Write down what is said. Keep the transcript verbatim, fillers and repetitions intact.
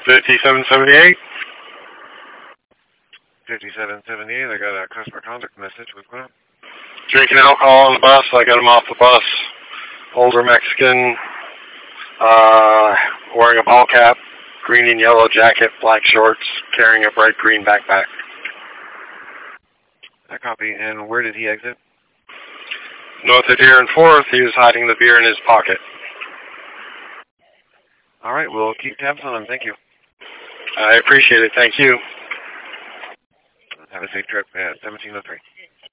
fifty-seven seventy-eight. fifty-seven seventy-eight, I got a customer contact message. What's going on? Drinking alcohol on the bus. I got him off the bus. Older Mexican, uh, wearing a ball cap, green and yellow jacket, black shorts, carrying a bright green backpack. I copy. And where did he exit? North of Deer and fourth. He was hiding the beer in his pocket. All right, we'll keep tabs on him. Thank you. I appreciate it. Thank you. Have a safe trip at seventeen oh three.